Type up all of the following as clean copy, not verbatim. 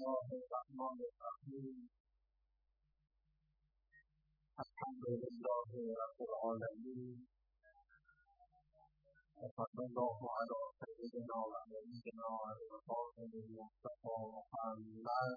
الله الرحمن الرحیم الحمد لله رب العالمین و صلی الله علی سیدنا و نبینا القاسم المصطفى محمد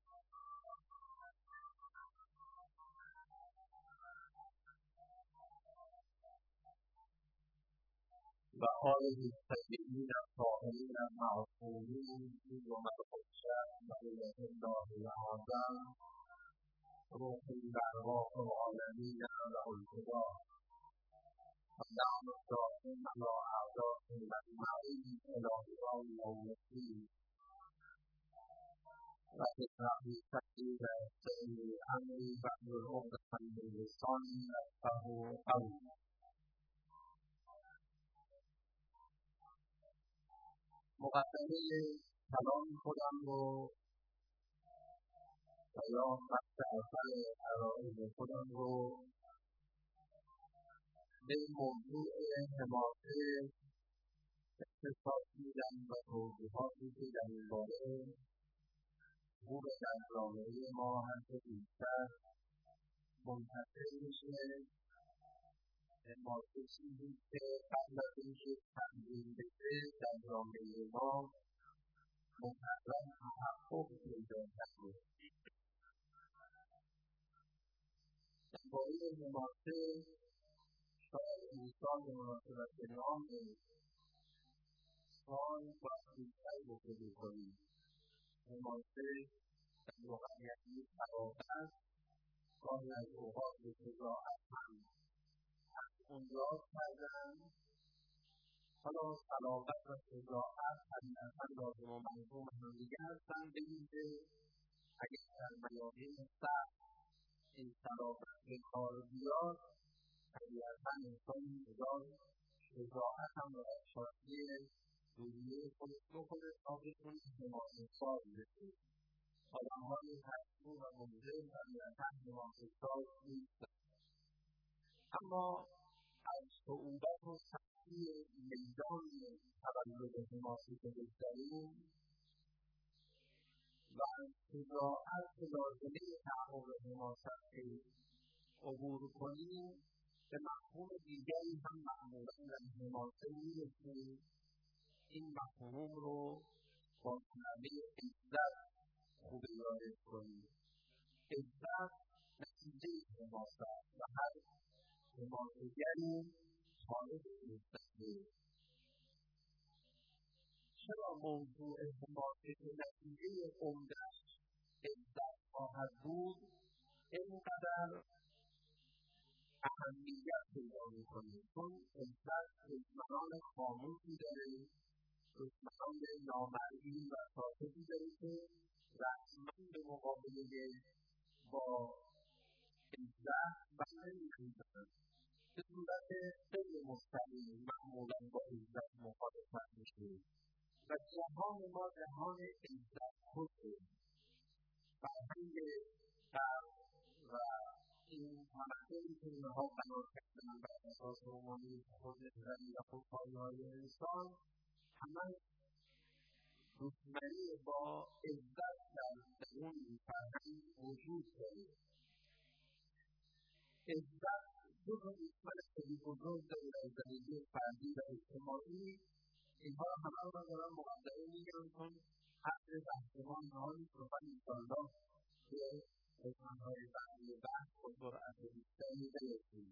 و آله الطیبین الطاهرین المعصومین و مدحوشة بقیة الله الأعظم روحی و ارواح العالمین له الفدا و نعم الدائم علی اعدائهم اجمعین الی یوم الدین رب اشرح لي صدري ويسر لي امري واحلل عقدة من لساني يفقهوا قولي. مقدمه کلام خودم رو و یا فصل اول عرایض خودم رو به موضوع حماسه اختصاص میدم و توضیحاتی که در این باره خوب در جامعه ما هرچه بیشتر منتشر میشه. حماسه چیزی که قبل از اینکه تنظیم بشه در جامعه ما مقرر تحقق پیدا کرده. درباره حماسه شاید مثال مناسبت نام سال باید بیشتر گفتگو کنیم. حماسه در واقعیت صداقت گاهی از اوقات به شجاعت هم اونجا کردن. حالا صداقت و شجاعت طبیعتا لازم و ملزوم همدیگه هستن، بگیم که اگر در میادین سخت این صداقت به کار بیاد طبیعتا انسان مقدار شجاعت هم و شادی روحیه خودش بکنه تا بتونه حماسه‌ساز بشه. آدم‌های ترسو و مبدع طبیعتا حماسه‌ساز نیستن، اما از صعوبت و سختی میدان تولد حماسه که بگذریم و از شجاعت که لازمه تحقق حماست که عبور کنیم به مفهوم دیگری هم معمولا در حماسه میرسیم. این مفهوم رو با کلمه عزت خوب یادش کنیم. عزت نتیجه حماست و هر حماسه‌گری خالق عزته. چرا موضوع حماسه که نتیجه عمده‌اش عزت خواهد بود اینقدر اهمیت پیدا می‌کنه؟ چون عزت دشمنان خاموشی داره، دشمنان نامرئی و ساکتی داره که رسما به مقابله با عزت بر نمی‌ایستند. به صورت خیلی مستقیم معمولا با عزت مخالفت میشه و جهان ما جهان عزت خوشه. فرهنگ غرب و این تمدنی که اینها بنا کردن بر اساس رومانیسم، خودنگری و خودپایه‌های انسان همه دشمنی با عزت در درون این فرهنگ وجود داره. عزت دو تا دشمن خیلی بزرگ داره در زندگی فردی و اجتماعی. اینها رو همه رو دارن مقدمه میگن چون حد بحثمان نهایی صحبت انشاءالله که قسمت‌های بعدی بحث با سرعت بیشتری برسیم.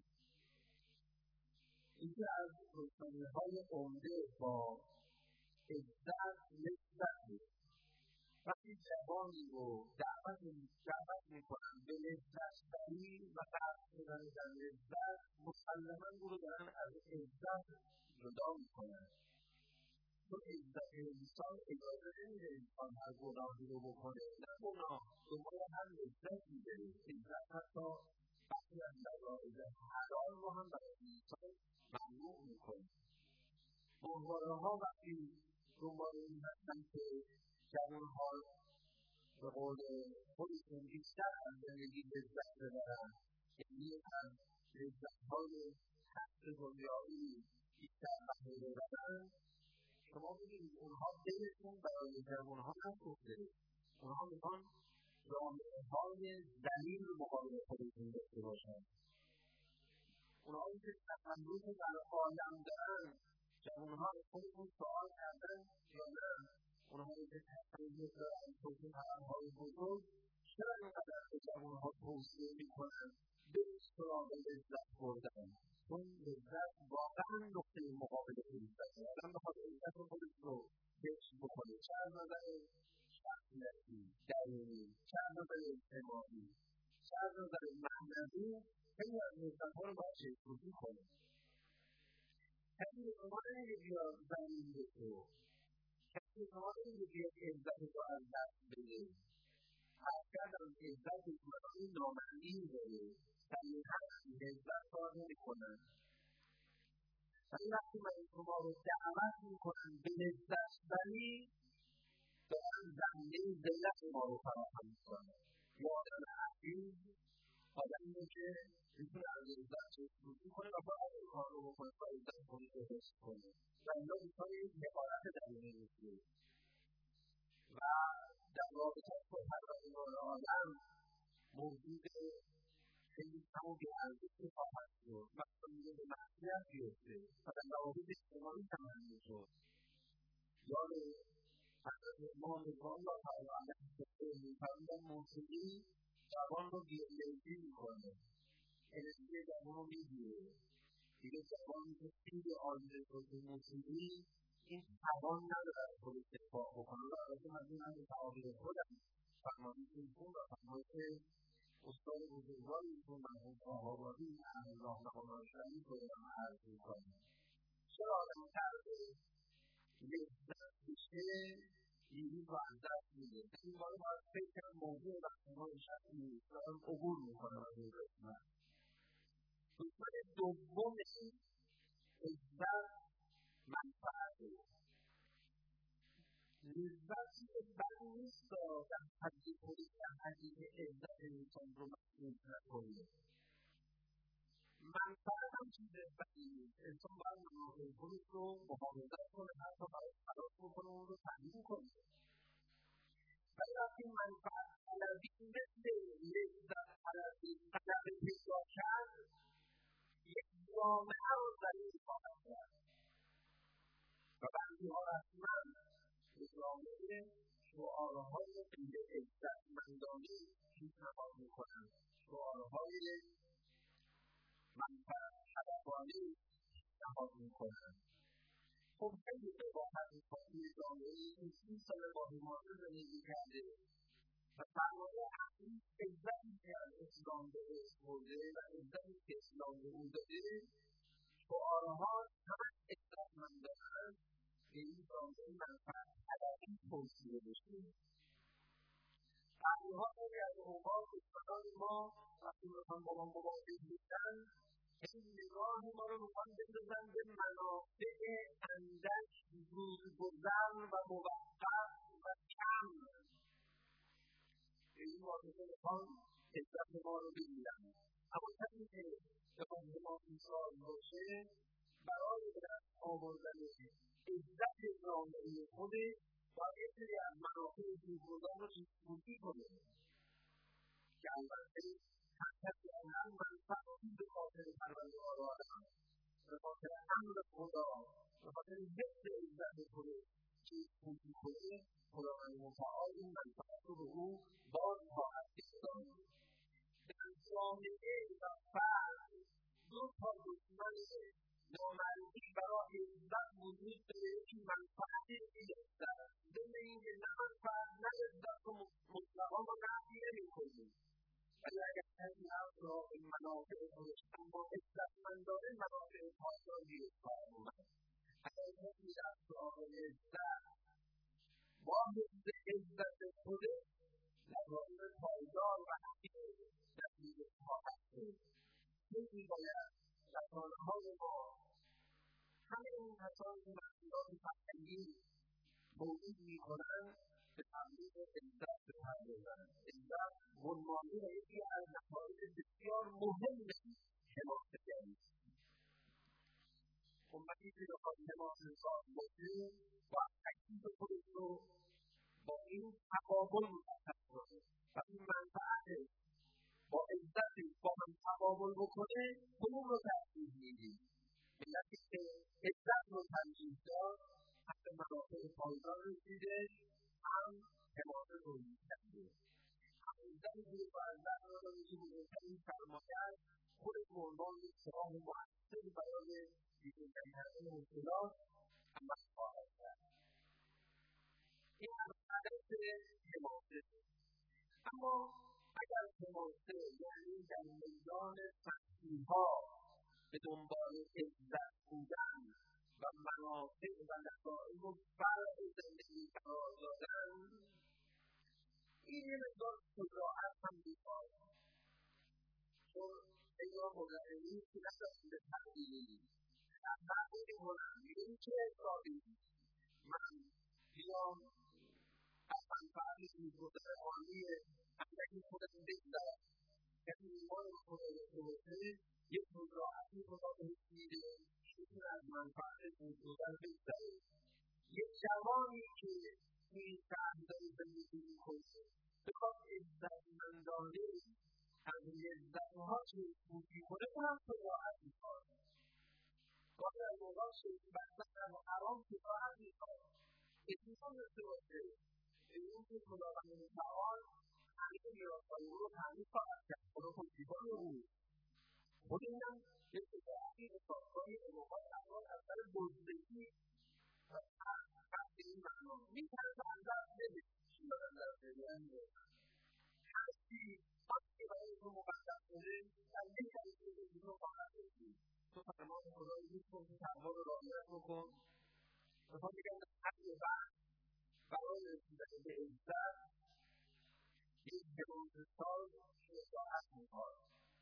اینکه از دشمنی‌های عمده با عزت لذت وقتی جوانی رو دعوت میکنن به لذت‌بری و غرق شدن در لذت، مسلماً او رو دارن از عزت جدا میکنن. چون عزت انسان اجازه نمیده انسان هر گناهی رو بکنه. نه گناه، دنبال هر لذتی داره. عزت حتی بخشی از لذایذ حلال رو هم برای انسان ممنوع میکنه. ماهواره‌ها وقتی دنبال این هستن که جوان‌ها به قول خودشون بیشتر از زندگی لذت ببرن، یعنی از لذت‌های حق دنیایی بیشتر بهره ببرن، شما ببینید اونها دلشون برای جوان‌ها نسوخته. اونها میخوان جامعه‌های ذلیل رو مقابل خودشون داشته باشن. اونهایی که تخلف در عالم دارن، جوانها از خودشون سوال کردن یا نه؟ اونهایی که تخلف دارن توی طرح‌های بزرگ، چرا اینقدر به جوانها توصیه میکنن برید سراغ لذت بردن؟ چون لذت واقعا نقطه مقابل فرصته. آدم بخواد لذت خودش رو کشف بکنه، چه از نظر شخصیتی، درونی، چه از نظر اجتماعی، چه از نظر معنوی، خیلی از لذت‌ها رو باید شکل‌گیری کنه. کسی به شما نمیگه بیا زمین بشو، کسی به شما نمیگه بیا عزت رو از دست بده. هرگز از عزت دشمنانی نامرئی داره، صریحا لذت کار نمی‌کنن. ولی وقتی من شما رو دعوت میکنن به لذت بری، دارن زمینه ذلت ما رو فراهم میکنن. یا آدم عزیز آدمیه که میتونه از لذت شکل‌گیری کنه و باید این کار رو بکنه تا لذت خودش رو حس کنه. و اینا دوستان یک حقارت درونی میشه. و در رابطه با پروردگار آدم موجود خیلی کم و بی‌ارزشی خواهد شد. مثلا میگه به معصیت بیفته و در روابط اجتماعی تمرین شد. یاد حضرت امام رضوان الله تعالی علیه می‌فرمودن موسیقی جوان رو بی‌انرژی می‌کنه، انرژی جوان رو می‌گیره. دیگه جوانی که خیلی عاجز شد به موسیقی، این توان نداره از خودش دفاع بکنه. و البته من این هم به تعابیر خودم فرمایش ایشون و فرمایش استاد بزرگوار ایشون مرحوم آقابادی الله نعمت شریف رو دارم عرض می‌کنم. چرا آدم کرده لذت بشه دیروز رو از دست میده؟ این باره باید فکر کنم موضوع برنامه شب نیست، دارم عبور میکنم از این قسمت. قسمت دوم عزت منفعته. لذتی که بد نیست در حدی خودی در حدی که عزت انسان رو محسوس نکنه. منفعت هم چیز بدی نیست. انسان باید منافع خودش رو محافظت کنه، حتی باید تلاش بکنه اون رو تامین کنه. ولی وقتی منفعت طلبی مثل لذت طلب پیدا کرد، یک جامعه رو ذلیل خواهد کرد. و بعضی‌ها رسما به جامعه شعارهای غیر عزتمندانه پیشنهاد می‌کنند، شعارهای منفعت طلبانه پیشنهاد می‌کنند. خب خیلی وقاحت می‌خواد توی جامعه‌ای که 30 سال با بیماری زندگی کرده و سرمایه اصلی عزتی که از اسلام به دست برده و عزتی که اسلام به او داده، شعارها همه عزتمندانه‌اند که این جامعه منفعت طلبی توصیه بشه. بعضی‌ها خیلی از اوقات دشمنان ما وقتی می‌خوان با ما مواجه بشن، این نگاه ما رو می‌خوان بندازن به منافع اندک، زودگذر و موقت و کم. به این واسطه می‌خوان عزت ما رو بگیرن. اما کسی که بخواد به ما ایثار باشه، برای به دست آوردن عزت جامعه خودش باید یک سری از منافع زودگذر رو شکل‌گیری کنه. که البته هر کسی از هر منفعتی به خاطر پروردگار آدم، به خاطر امر خدا، به خاطر حفظ عزت خودش شکل‌گیری کنه، خداوند متعال این منفعت رو به او باز خواهد داد. در جامعه و فرد دو تا دشمن نامرئی برای عزت وجود داره. یکی منفعت، یکی عزت. ضمن اینکه نه منفعت نه عزت رو مطلقا ما نفی نمی‌کنیم، ولی اگر کسی رفت سراغ منافع خودش اما عزتمندانه منافع پایداری رو خواهد اومد. اگر کسی رفت سراغ عزت با حفظ عزت خودش لوازم پایدار و حقیقی نتیجه خواهد شد. خیلی باید رسانه‌های ما همه این کسانی که مسئولات فرهنگی تولید می‌کنند به تبلیغ عزت بپردازند. عزت عنوانی و یکی از نتایج بسیار مهم حماسه‌گری است. امتی که بخواد حماسه‌ساز باشه باید تکلیف خودش رو با این تقابل متحد کنه و این منفعت با عزتش با هم تقابل بکنه، کدوم رو ترجیح میدیم؟ ملتی که عزت رو ترجیح داد هم به منافع پایدار رسیده، هم حماسه رو میکنه. هم عزتی که با عزت رو داده که بزرگترین سرمایه خود به عنوان یک سراح مؤثر برای بیرون کردن مشکلات عمل خواهد کرد. این هدف حماسه. اما اگر حماسه یعنی در میدان مسیحا به دنبال عزت بودن و منافع و نتایج و فرع زندگی قرار دادن، این یه مقدار شجاعت هم میخواد، چون اینا مدرنی که نداریم به تبدیلی در تحقیق هنر میدونی چه حسابی من بیام از منفعت میگذر عالی اندکی خودم بگذرم، کسی ایمان خدا داشته باشه یک شجاعتی خدا بهش میده که از منفعت میگذر بگذره. یک جوانی که این شهر داره زندگی میکنه بخواد عزتمندانه از لذتها چشم‌پوشی کنه، اونم شجاعت میخواد. گاهی از اوقات بستن و حرام شجاعت میخواد، اطمینان داشته باشه به این که خداوند متعال همه میراث‌های او رو تأمین خواهد کرد، خدا پشتیبان او. خود اینم یک شجاعتی میخواد. گاهی از اوقات افراد از سر بزدگی و قصد این معنا میترسن از دست بده، چی دارن در جریان میرسن؟ هرچی آنچه برای تو مقدم شده در یک کلیسه به تو خواهد رسید. تو فرمان خدا رو گوش کن، تو تقوا رو رعایت بکن. میخوام بگم در حد بعد برای رسیدن به عزت یک حماسه‌ساز شجاعت میخواد.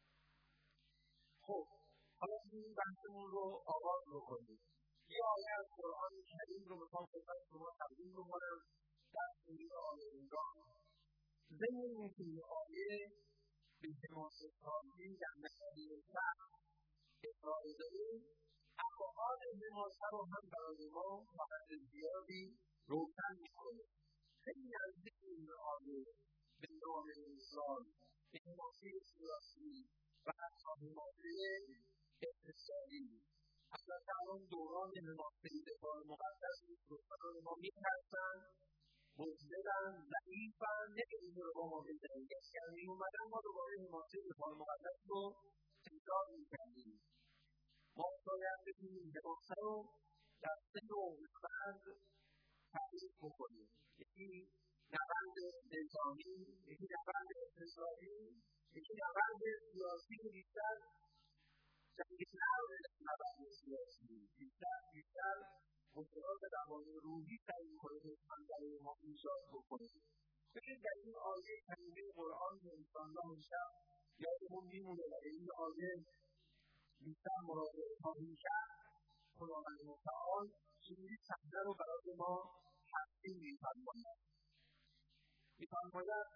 خب حالا این بحثمون رو آغاز بکنیم. یه آیه از قرآن کریم رو میخوام خدمت شما تقدیم بکنم در سوره آل عمران. ضمن اینکه این آیه به حماسه‌سازی در مسئله شهر اشاره داره، ابعاد حماسه رو هم برای ما تا حد زیادی روشن میکنه. خیلی نزدیک این آیه به نام انسان، به حماسه سیاسی و حتی حماسه اقتصادی. البته الان دوران حماسه دفاع مقدس دشمنان ما میترسن، مزدلن، ضعیفن، نمیدونی رو با ما بزنید. اگر میومدن ما دوباره حماسه دفاع مقدس رو تکرار میکردیم. ما باید بتونیم حماسه رو در سه نوع نبرد تعریف بکنیم. یکی نبرد نظامی، یکی نبرد اقتصادی، یکی نبرد سیاسی که بیشتر جنگ نرمه نبرد سیاسی. بیشتر مشکلات روانی روحی سعی می‌کنه دشمن برای ما ایجاد بکنه. ببینید در این آیه کریمه قرآن که انشاءالله امشب یادمون میمونه و این آیه بیشتر مراجعه خواهیم کرد، خداوند متعال چنین صحنه رو برای ما تقدیم می‌فرماید. می‌فرماید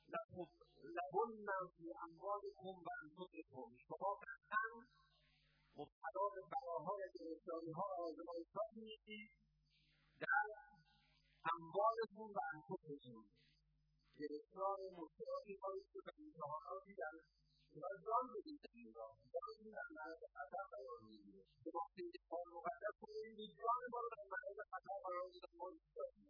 لهن فی اموالکم و انفسکم، شما قطعاً مبتلا به بلاها و گرفتاری‌ها و آزمایش‌هایی میشید در اموالتون و انفسکم. گرفتار مشکلاتی خواهید شد و امتحاناتی در جان بدید در این راه، جانتون در معرض خطر قرار می‌گیره. به وقتی دفاع مقدس کنید جان ما رو در معرض خطر قرار می‌دید ما ایستادیم.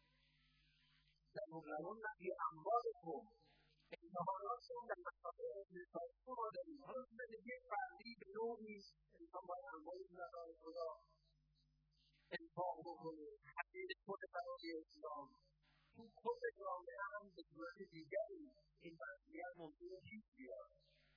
لهن فی اموالکم، امتحاناتتون در مسائل اقتصادی ما داریم. حالا تو زندگی فردی به نوعی انسان باید اموالی در راه خدا انفاق بکنه، تبدیل کنه برای اسلام. تو خود جامعه هم به صورت دیگری این مسئولیت ممکنه پیش بیاد.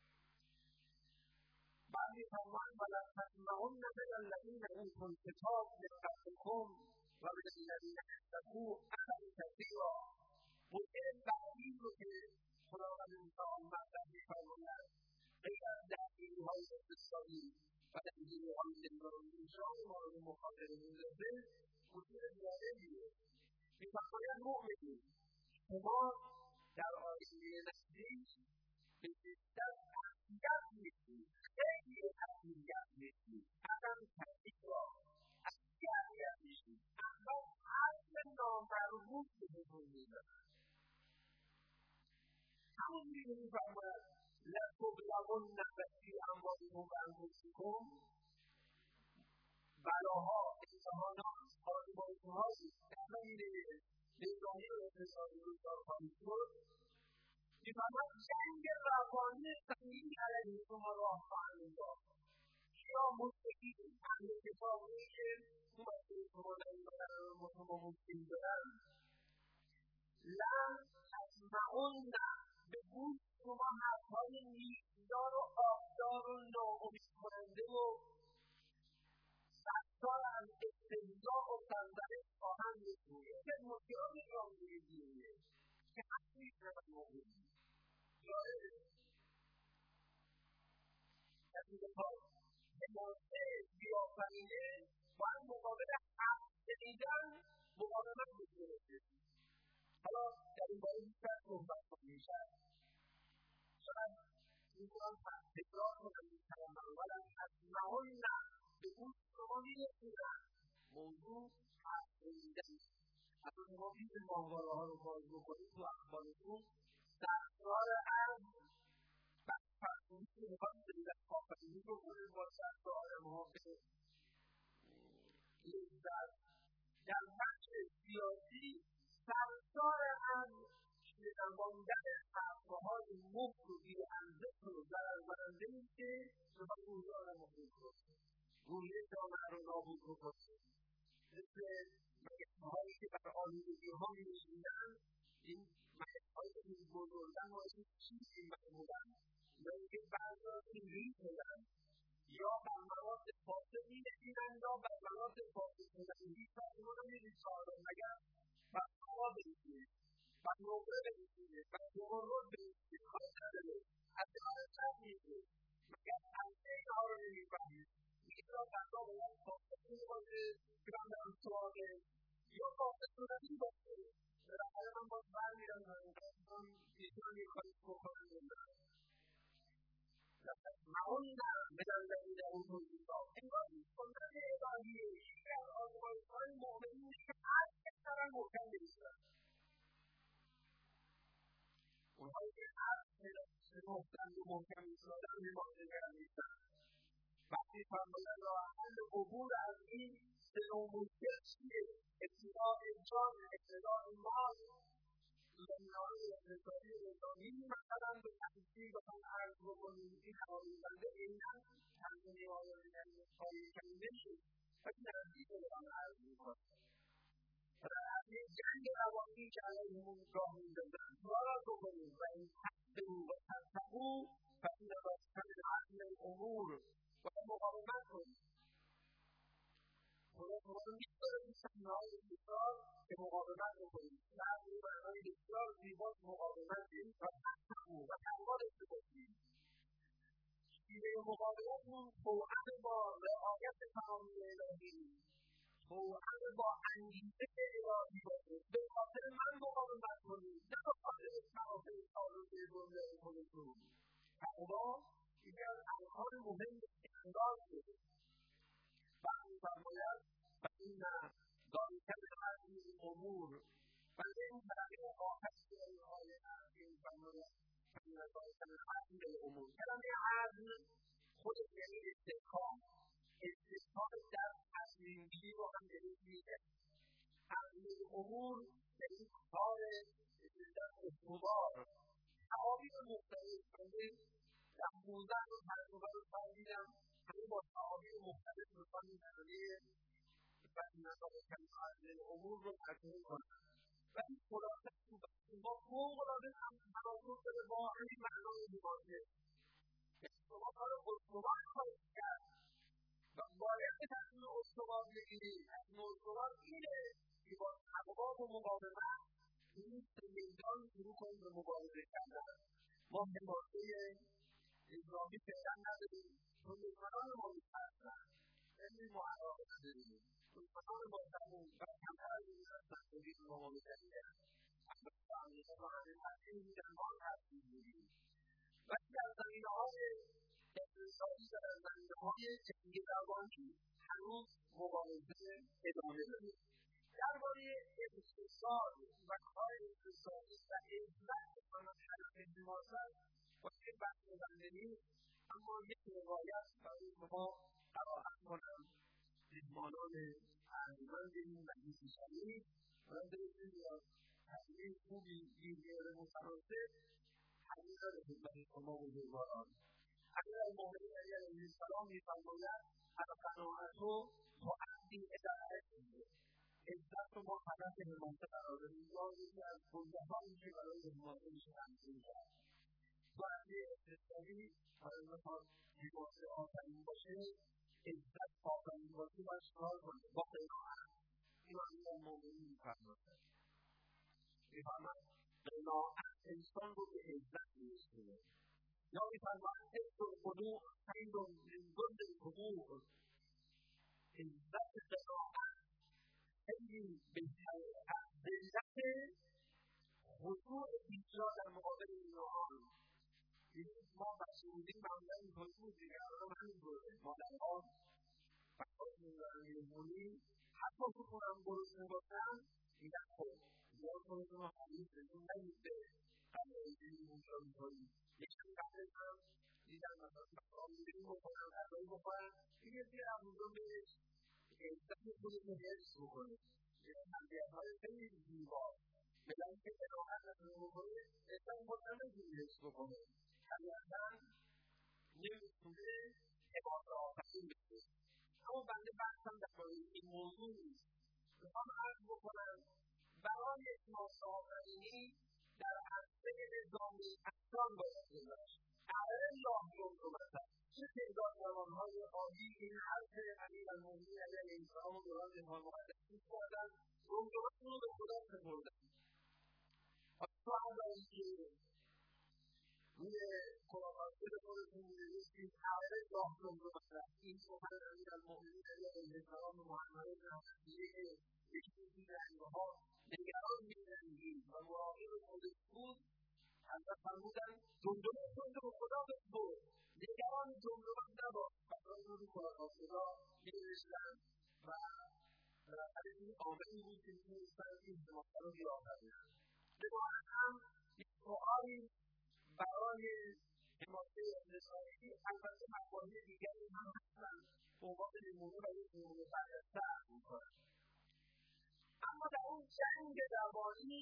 بعد می‌فرماید ولتسمعن من الذین اوتوا الکتاب من قبلکم و من الذین اشرکوا اذی کثیرا. مشکل بعدی رو که خداوند متعال مطرح می‌فرماید غیر از درگیری‌های اقتصادی و درگیری‌های نظامی ایشان ما رو مخاطره می‌ندازه، مشکل جالبیه. می‌فرماید مؤمنین شما در آینده نزدیک به شدت اذیت می‌شید، خیلی اذیت می‌شید، اصلا کثیرا اذیت می‌شید. اصلا اصل نامربوط بهتون میدارن. همونجوری که میفرماید لتبلغن فی اموالکم و انفسکم، بلاها، امتحانات، آزمایش‌هایی در زمینه نظامی و اقتصادی روزگار خواهید شد. می‌فرماید جنگ روانی سنگینی علیه شما راه خواهند انداخت. یا مشرکین اهل کتابی که اومده شما در این برابر شما مشکل دارن، لن تسمعن به گوش شما حرف‌های نیکدار و آبدار و ناامید کننده و سرشار از استهزا و سرزنش خواهند بگوید. یکی از مشکلات جامعه دینیه که همین شود موجودی جالبه کسی که تا حماسه بیافرینه باید مقابل حرف شنیدن مقاومت بکنه. حالا در این باره بیشتر صحبت خواهیم کرد. شاید می‌تونم تکرار کنم این کلمه رو، ولی تسمعن به گوش شما می‌رسونن. موضوع حرف شنیدن. اگر شما بیش ماهواره‌ها رو باز بکنید تو اخبارتون، سرشار از فرسونی که می‌خواد سیدت آفرینی بکنه با دست آدم‌ها به لذت. در بخش سیاسی سرشار از شنواندن حرف‌های مفت و بی‌ارزش و ضرربرنده‌ای که می‌خواد روزگار را مفید کنه، روحیه جامعه را نابود بکنه. مثل مگس‌هایی که بر آلودگی‌ها می‌نشینند، این مگس‌هایی که می‌گذردن و این چیز این بودن یا اینکه بعضا اینجوری شدن یا بر مواد فاسد می‌نشینند یا بر مواد فاسد شدن. هیچ وقت ما نمی‌دید سازن مگر بر هوا بنشینه، بر نقره بنشینه، بر جغرات بنشینه، کاری نداره، از کنار سر می‌شه. مگر همه اینها رو نمی‌فهمید. میگه را بسا باید فاسد شده باشه که من دارم سراغه، یا فاسد شدنی باشه. بالاخره من باز برمی‌رم و اینقدرم می‌تونم یه کاری بکنم نمی‌دارم. تسمعن من الذین اوتوا الکتاب. انگار این سنت الهیه، یکی از آزمایش‌های مؤمنینه که هر کس دارن محکم بایستن. اونهایی که هر شناختند و محکم ایستادن نمایندگان نیستن. وقتی فرمایند راه حل عبور از این سه مشکل چیه؟ ابتداء جان، ابتداء مال، زمینه‌های اقتصادی و نظامی. مثلا به تفصیل بخوام عرض بکنیم این حوالی بنده عیناً تنظیمی های کمی نشد ولی نزدیک رو هم عرض می‌کنم. از این جنگ روانی که علیهمون راه می‌اندازن سوال بکنیم و این تحصیل و تتقو فإن ذلک من الامور باید مقاومت کنیم. خدا رو می‌ذاره این صحنه‌های بسیار که مقاومت بکنیم. بعضی معنای بسیار زیباش مقاومته و تتقو و تقوا داشته باشیم. شیوه مقاومتمون توأم با رعایت تعالیم الهی، توأم با انگیزه الهی باشه. به خاطر من مقاومت کنید، نه به خاطر منافع سالوده دنیای خودتون. تقوا یکی از ارکان مهم انداز شده. وقتی می‌فرماید فإن ذلک من الامور، بنده این کلمه آخری که در این آیه هست که می‌فرماید فإن ذلک من الامور، کلمه عزم خودش یعنی استحکام در تصمیم گیری رو هم بهش میگه. عزم الامور یعنی کار در استوار. تعابیر مختلف بنده در 15 تا تجربه رو دیدم، همه با تعابیر مختلف میخوان این کلمه فإن ذلک من الامور رو ترجمه کنن. ولی خلاصه ما فوق‌العاده تناسب داره با همین معنای مواجه. شما کار استوار خواهید کرد و باید به تصمیم استوار بگیرید. تصمیم استوار اینه که با تقوا و مقاومت این سه میدان شروع کنید به مبارزه کردن. ما حماسه نظامی فعلا نداریم چون دشمنان ما می‌ترسن، خیلی ما علاقه نداریم. دشمنان ما تموم و کمتر از این هستن که دید با ما می‌جنگن. البته امریکا با همه تحصیل می‌دن، ما هم تحصیل می‌دیم. ولی در زمینه‌های اقتصادی و در زمینه‌های جنگ روانی هنوز مبارزه ادامه داره. درباره اقتصاد و کار اقتصادی و عزت هدف حماست باید بحث بنده نیست، اما یک روایت برای شما قرائت کنم. مهمانان ارجمند این مجلس شریف باید برسید یا تحلیل خوبی گیرگیر متناسب تحلیل را به خدمت شما بزرگواران. امیرالمؤمنین علیه السلام می‌فرماید القناعة تعدی الی العز. عزت رو ما هدف حماسه قرار بدیم. یکی از گزینه‌هایی که برای حماسه میشه تمثیل کرد. ساعتی اقتصادی برای بخواد حماسه آفرین باشه، عزت آفرین باشه باید چیکار کنه؟ با قناعت. این امیرالمؤمنین می‌فرماید. می‌فرماید قناعت انسان رو به عزت می‌رسونه. یا می‌فرماید حفظ القنوع خیر من ذل الحقوق. عزت قناعت خیلی بهتره از ذلت خضوع بیشتر در مقابل اینان. ما بسیاری معمولا اینطوری بود دیگه، الان همینطوره. مادرها بچه‌هاشون دارن مهمونی، حتی که خودم گرسنه باشم میگن خب زیاد خودتون رو حریص بهتون نمیده غذای اینجا می‌کنی. یکم قبلش هم دیدم مثلا بچه‌ها می‌ریم بکنن غذایی بکنن دیگه توی روزا بهش عزت خودت رو حفظ بکنه. یه تربیت‌های خیلی زیبا ملت که قناعت نتونه بکنه عزت خود نمی‌تونه حفظ بکنه. طبیعتاً نمی‌تونه حماسه آفرین بشه. اما بنده بحثم درباره این موضوع نیست. میخوام عرض بکنم برای حماسه آفرینی در عرصه نظامی افغان باید گذاشت. الا جمجمه چه تعداد جوانهای عالی این حرف امیرالمؤمنین علیه السلام و دوران جهان مقدس گوش کردن، جمجمه‌شون رو به خدا سپردن. تو اعلایی که روی قرآن‌های خودتون می‌نویسید الا جمجمه این سخن امیرالمؤمنین علیه السلام و محمد بن عبدالله که یکی این رنگ‌ها نگران می‌رنگید و مراقب خودش بود، حضرت فرمودن جمجمه‌شون رو به خدا بسپر، نگران جمجمه نباش. برای روی قرآن خدا می‌نوشتن و بالاخره این عاملی بود که می‌تونستن این حماسه رو بیاورند. لذا هم یک سؤالی برای حماسه اقتصادی، البته مفاهیم دیگری هم هستن به عنوان نمونه و یک نمونه برجسته عرض می‌کنم. اما در اون جنگ روانی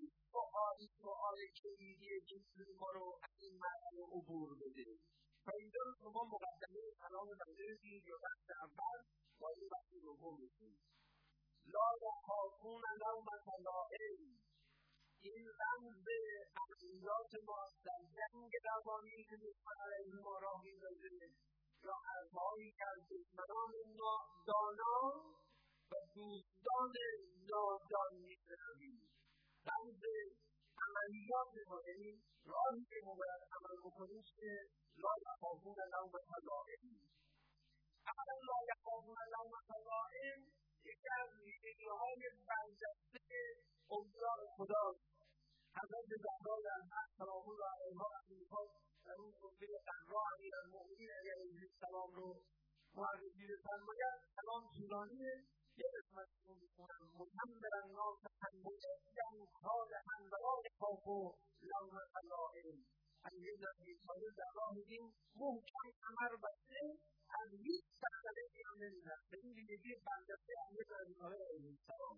سؤال کلیدی جسم ما رو از این مرحله عبور بده. تا اینجا شما مقدمه کلام بنده بگید یا بحث اول وارد بحث دوم بشید. لا یخافون لومة لائم. این رمز عملیات ماست در جنگ روانی که دشمن علیه ما راه می‌اندازه یا حرفهایی که از دشمنان دانا و دوستان نادان می‌شنویم. رمز عملیات ما، یعنی راهی که ما باید عمل بکنیم که لا یخافون لومة لائم. اولا لا یخافون لومة لائم یکی از ویژگی‌های برجسته اولیاء خداست. حضرت زهرا سلام الله علیها وقتی می‌خواست در اون خطبه غرا امیرالمؤمنین علیه السلام رو معرفی بفرماید، کلام طولانیه، یه قسمت رو می‌خونم. مدمر الناس مجددا صالحا ولا یخافوا لومة لائم. از یه نبی‌های زهرا می‌گیم محکم کمر بسته از هیچ سرزنشی هم نمی‌ترسه. این ویژگی برجسته حضرت نبی‌های علیه السلام.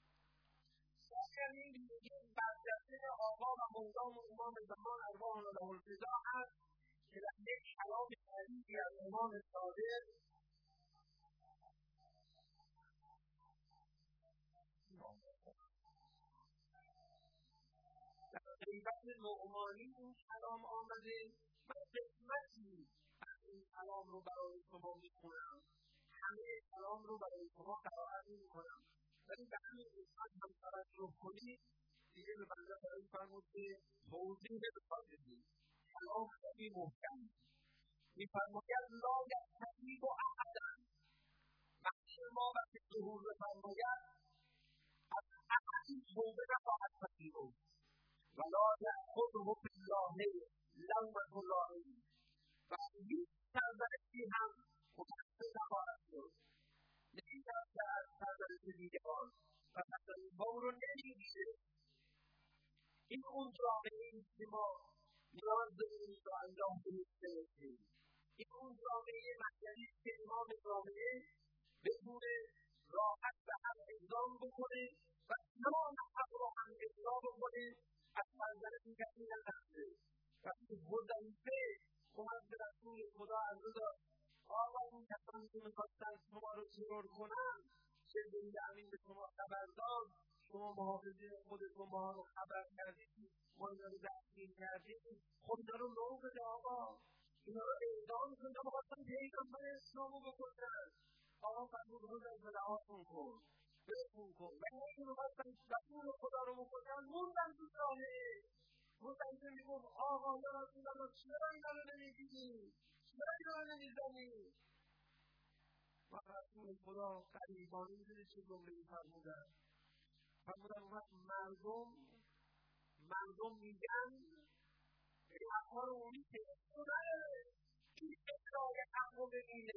این ویژگی برجسته آقا و مولا و امام زمان ارواحنا له الفدا هست که در یک کلام عزیزی از امام صادق در غیبت نعمانی این کلام آمده و قسمتی از این کلام رو برای شما می‌خونم. همه کلام رو برای شما قرائت می‌کنم، ولی به همین قسمت هم توجه کنید دیگه به بنده خواهید فرمود که توضیح بخواهید. کلام خیلی محکم می‌فرماید لا یستجیب احدا. وقتی ما وقتی ظهور بفرماید از احدی توبه نخواهد پذیرفت. ولا یأخذه فی الله لومة لائم. و هیچ سرزنشی هم متأثر نخواهد شد. نمی‌دانم که از سرزنش دیگران و تکالیف‌ها او رو نمیگیره. این اون جامعه ایست که ما نیاز داریم این رو انجام برسیم. این اون جامعه مدنی که امام جامعه بتونه راحت به هم اقدام بکنه و تمام حق رو هم اجرا بکنه، از سرزنش کسی نرفته. وقتی حذیفه اومد به رسول خدا عرضه داد آقا این کسانی که می‌خواستن شما رو ترور کنن، جبریل امین به شما خبر داد، شما محافظین خودتون ما رو خبر کردید، ما اینا رو دستگیر کردید، خب اینا رو لو بده آقا، اینا رو اعدام کن. اینا می‌خواستن پیغمبر اسلام رو بکشن. آقا فرمود حذیفه رهاشون کن، بهشون کن. ولی اگه می‌خواستن رسول خدا رو بکشن موندن تو جامعه. حذیفه میگفت آقا یا رسول الله چرا اینا رو نمی‌گیری؟ چرا اینا رو نمی‌زنی؟ و رسول خدا قریبانی می‌دونی چه جمله‌ای فرمودن؟ فرمودن مردم میگن حقا رو اونی که این ادعای حق رو ببینه.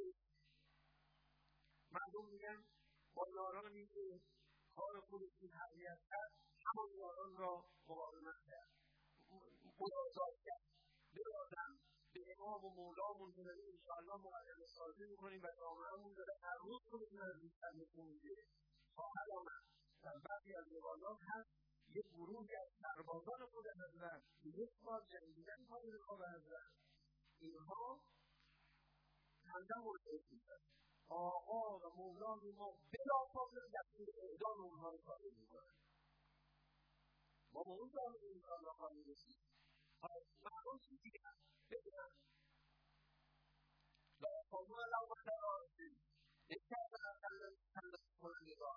مردم میگن با یارانی که کار خودشون تقویت کرد همان یاران را مقاومت کرد، مجازات کرد. برادم به امام و مولامون داره انشاءالله معلم سازی میکنیم و جامعهمون داره هر روز خودشون از بیشتر میکنیده. خواهد آمد در بعضی از روایات هست یک گروهی از سربازان خود حضرت یک بار جنگیدن پای رکاب حضرت، اینها خنده مورد رسیدن. آقا و مولای ما بلافاصله دستور اعدام اونها رو صادر میکنن. ما به اون جامعه انشاءالله خواهیم رسید. مردم چی دیگرن بگیرن و قانون الله تعالی یکی از سرزنش کنندگان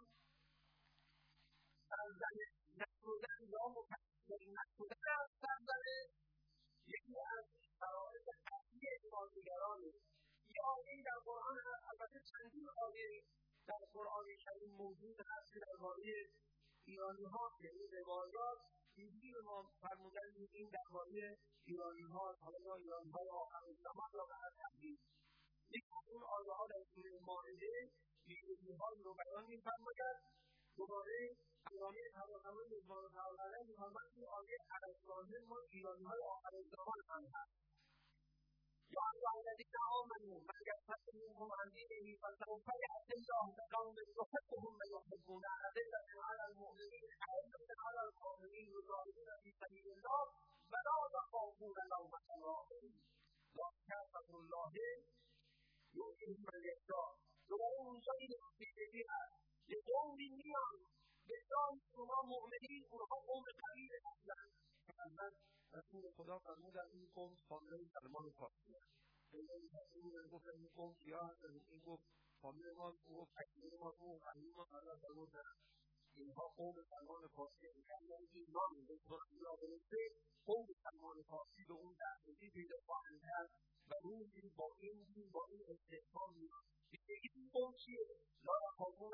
سرزنش نشدن یا متأثر نشدن از سرزنش یکی از شرایط اصلی ایماندگرانه. یه آیه‌ای در قرآن هست، البته چندین آیه در قرآن کریم موجود هست که درباره ایرانی‌ها که این روایات اینجوری به ما فرمودن این درباره ایرانی‌ها، حالا یا ایرانی‌های آخرالزمان یا به هر ترتیب. یکی از اون آیه‌ها در سوره مائده ویژگی‌هایی رو بیان می‌فرماید. دوباره علامه طباطبایی رضوان الله تعالی علیه می‌فرماید این آیه الظاهر ما ایرانی‌های آخرالزمان هم هست. یا ایها الذین آمنوا من یرتد منکم عن دینه فسوف یأتی الله بقوم یحبهم ویحبونه أذلة علی المؤمنین أعزة علی الکافرین یجاهدون فی سبیل الله ولا یخافون لومة لائم ذلک فضل الله یؤتیه من یشاء. دوباره اونجا این ویژگی هست که قومی میان به جای شما مؤمنین، اونها قوم قلیل هستند. مثلا رسول خدا فرمودن این قوم فامیل سلمان فارسی هست. این تصمیم گفتن این قوم کیا هستن؟ این گفت فامیل ما، گفت اکیل ما، گفت قلیل ما قرار فرمودن اینها قوم سلمان فارسی هستن. یعنی این نام به طور را برسه قوم سلمان فارسی به اون دستگی پیدا خواهند کرد و اون دین با این دین با این استحکام میاد. این قوم چیه؟ لا یخافون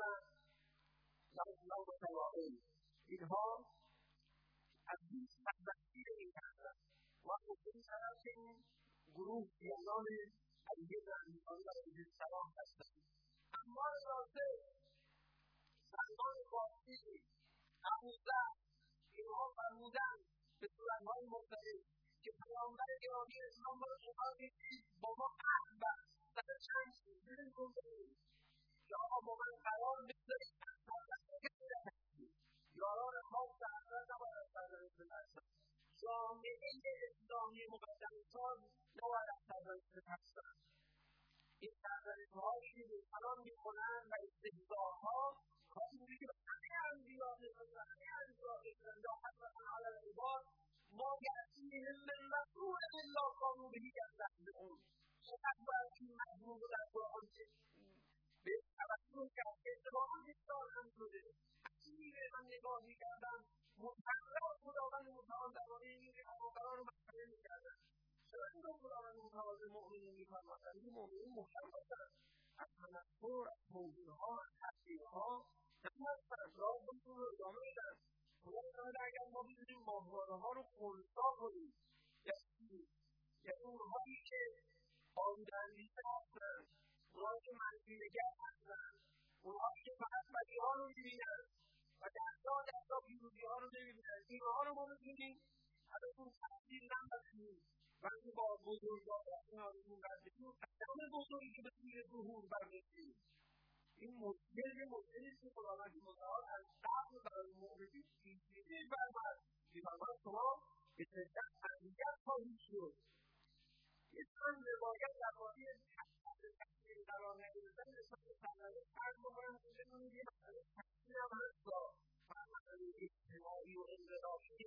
لومة لائم. اینها از این سربستی نمی‌کردن و این طرف این گروه دیانان علی بن ابی طالب علیه السلام هستند. اما راسته سلمان فارسی، ابوذر، اینها فرمودند به صورت‌های مختلف که پیامبر گرامی اسلام را شما دیدید با ما عهد بست سر چند چیز بریم که آقا با من قرار بگذارید از سرزنش کسی نکنید، یاران خاص حضرت نباید از سرزنش بترسند، جامعه اسلامی مقدم‌ساز نباید از سرزنش بترسند. این سرزنش‌هایی که دوستان می‌کنند و استهزاءها کاری بوده که به همه انبیا رسیدن یا حضرت علی العباد ما یأتیهم من رسول الا کانوا به یستهزئون. چقدر باید این مضمون رو در قرآن به توجه کرد که اتفاقا اصلاح هم شده. وقتی میره من نگاه میکردم متقلات خداوند متعال درباره این پیغمبران رو مسئله میکردن. چرا این رو خداوند متعال به مؤمنین میفرمایند؟ این مؤمنین محکم باشند، از تنفر، از توهینها، از تحقیرها نتونستند راه خودشون رو ادامه بدن. خداوند اگر ما بتونیم ماهواره‌ها رو خنثی کنیم، یعنی اونهایی که آلوده‌اندیشه هستند، اونهایی که منفی‌نگر هستند، اونهایی که فقط بدیها رو می‌بینند و و دستا پیروزی ها رو نمیبینن. اینها رو ما میتونیم ازشون تحصیل نبریم وقتی با بزرگواران آرزون بردیم قدم بزرگی که به سوی ظهور بردیم. این مشکل یه مشکلی است که خداوند متعال از قبل برای مؤمنین پیچیده فرمود. می‌فرماید شما به شدت اذیت خواهید شد. یه چند روایت درباره تحصیل قرار نگرفتن نسبت به سرنوشت عرض بکنم که بدونید یه مسئله تحصیل هم هست فقط مسئله اجتماعی و انقلابی.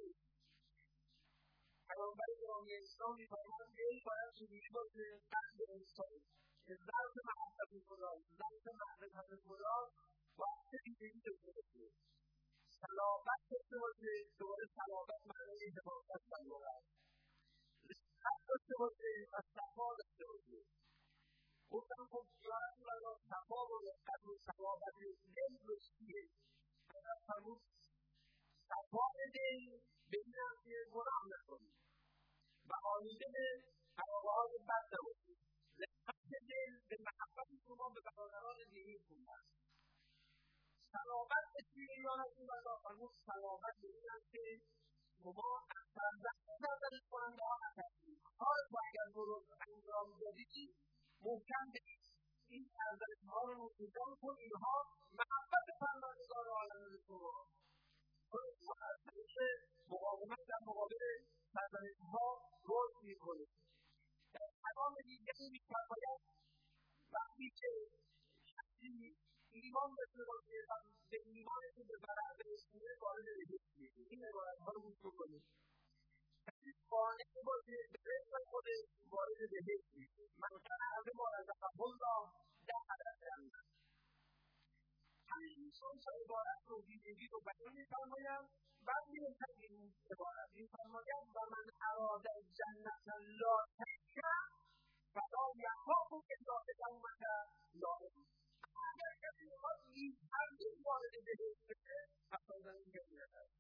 پیامبر گرامی اسلام می‌فرماید دل باید چجوری باشه؟ قلب انسان که ظرف محبت خداست، ظرف معرفت خداست، باید چه دیگری داشته باشه؟ صلابت داشته باشه. دوباره صلابت معنای حفاظت برمارد. رفت داشته باشه و صفا داشته باشه. گفتم خب یا رسول الله صفا و رفت و صلابت دل رو چیه؟ پیامبر فرمود صفا دل به این است که گناه نکنی و آلوده به علاقه‌های بد نباشی. رفت دل به محبت شما به برادران دینیتون است. صلابت به چیه یا رسول الله؟ فرمود صلابت به این است که شما از سرزنش کننده ها نترسید. کار رو اگر درست انجام دادید محکم بگید این سرزنش ها رو انجام کن. اینها محبت پروردگار عالم به شما. شما از طریق مقاومت در مقابل سرزنش ها رشد میکنید. در پیام دیگری می‌فرماید وقتی که شخصی ایمان داشته باشه و به ایمانی که ببرد به رسیده وارد بهشت میشه. این عبارت‌ها رو گوش بکنید. کسی قانع باشه به رزق خودش وارد بهشت میشه. من کان ما رزقه الله دخل الجنة. همین این عبارت رو ویژگی رو بیان می‌فرمایند. بعد می‌رسد این عبارت می‌فرماید و من اراد الجنة لا شک فلا یخاف الا اقامة لائم. اگر کسی می‌خواد بی‌تردید وارد بهشت بشه اصلا این جنت است.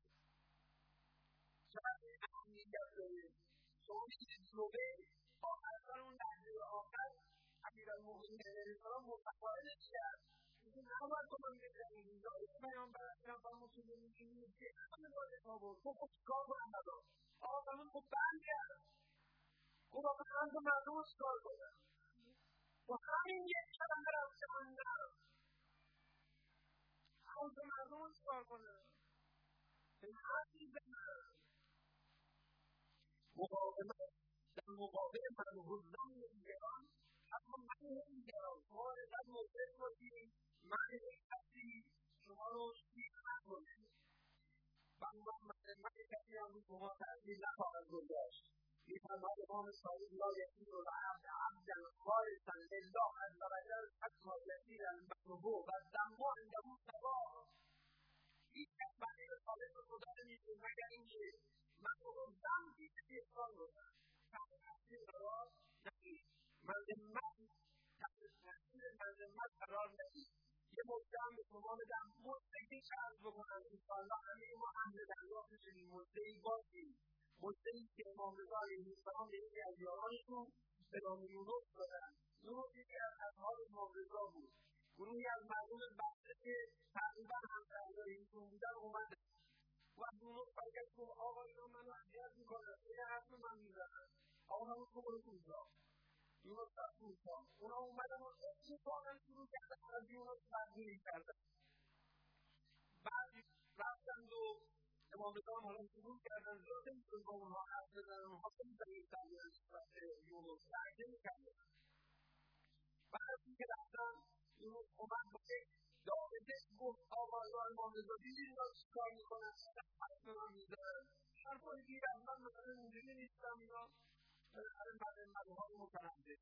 چقدر اهمیت داره. شما می‌گیرید جلوه آخر سر اون لحظه آخر امیرالمؤمنین علیه السلام متقاعد کرد میگه نباید تو من بزنید داری پیامبر اکرم فرمود که می‌بینید که همه وارد ها بود تو خود چیکار کنم ندار آقا فرمود خب برگرد گفت آقا من تو مردم رو چیکار کنم و همین یک کلمه رفته من نرم همون تو مردم رو چیکار کنم به حرفی بزنم مقاومت در مقابل منحوظان دیگران اما منح دیگران شما اینقدر مدرک باشید منح کسی شما رو شیر نکنه و من کسی هم رو شما تأثیر نخواهد گذاشت. می‌فرماید امام صادق لا یکون العبد عبدا خالصا لله عز وجل حتی یصیر المکروه و الذنب عنده سواء. هیچکس بنده خالص خدا نمیشه مگر اینکه مکروه ذنبی به احسان کنند تحصیل قرار ندید. مذمت مذمت قرار ندید. یه مدعا به شما بدم مدعی شرط بکنم انشاءالله همه ما حمل دریافت چنین مدعی باشیم. مدعی که امام رضا علیه السلام به یکی از یارانشون به نام یونس دادن. یونس یکی از اصحاب امام رضا بود. گروهی از مردم بصره که تقریبا همسایه‌های ایشون بودن اومدن و یونس برگشت گفت آقا اینا منو اذیت میکنن این حرف من میزنن آقا من تو برو اونجا. یونس رفت اونجا. اونا اومدن و اتفاقا شروع کردن از یونس بدگویی کردن. بعد رفتند و امام رضا هم حالا شروع کردن زیاد نمیتون با اونها حرف بزنن اونها خیلی ضعیف کردن نسبت به یونس لهجه میکردن. بعد از اینکه رفتن یونس اومد با یک داوطه گفت آقا امام رضا دیدید اینا چیکار میکنن حرف به من میزنن حرفای گیر از من مثلا اینجوری نیستم اینا مذهب‌های متنوع.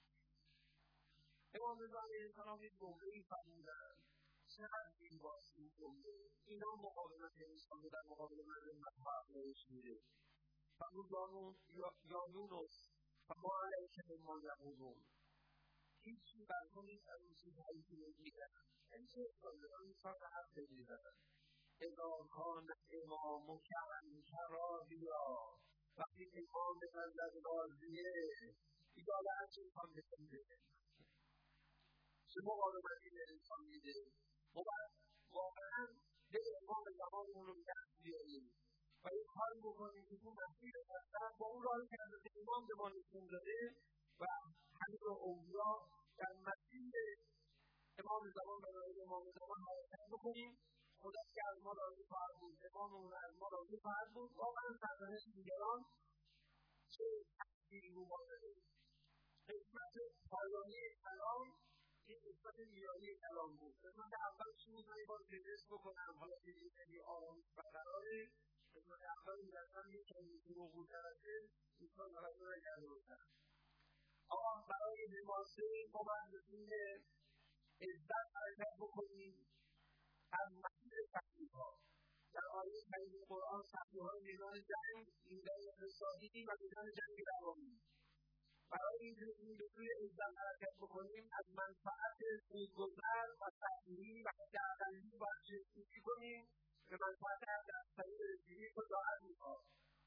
امام رضا علیه السلام یک جمله‌ای فرمودن چقدر زیباست این جمله. اینا مقاومت انسان در مقابل مذهب افزایش میده. فرمود یا یونس فما علیک مما یقولون هیچی بر تو نیست از اون چیزهایی که میگن. این چه انسان حرف بزنن اذا کان امامک انکرابیا وقتی امام نزد راضیه ایداله هرچی انسان بکنده چه مقاومتی به انسان میده. واقعا دل امام زمانمون رو به دست بیاریم و یه کاری بکنیم که تو مسیر اصلا با اون راهی که حضرت امام به ما نشون داده و همین رو اولیا در مسیر امام زمان و راه امام زمان حرکت بکنیم. خدا که از ما راضی خواهد بود، اماممون از ما راضی خواهد بود. واقعا سرزنش دیگران چه تأثیری رو ما داره. قسمت پایانی کلام این قسمت میانی کلام بود. قسمت اول چی بود؟ من باید فهرست بکنم حالا که این خیلی آرامیش برقراره. قسمت اول این درسان یک کمی دروغ بود درسته دوستان برای رو نگرده بودن. آقا برای حماسه ما باید رسیم عزت حرکت بکنیم از مسیر تحقیقها. در آیه کریمه قرآن تحقیقهای میدان جنگ، میدان اقتصادی و میدان جنگ روانی. برای اینکه به سوی عزت حرکت بکنیم از منفعت سودگذر و تحصیلی و دردندی باید جستجو کنیم به منفعت دستایی رسیدگی شجاعت میخواد.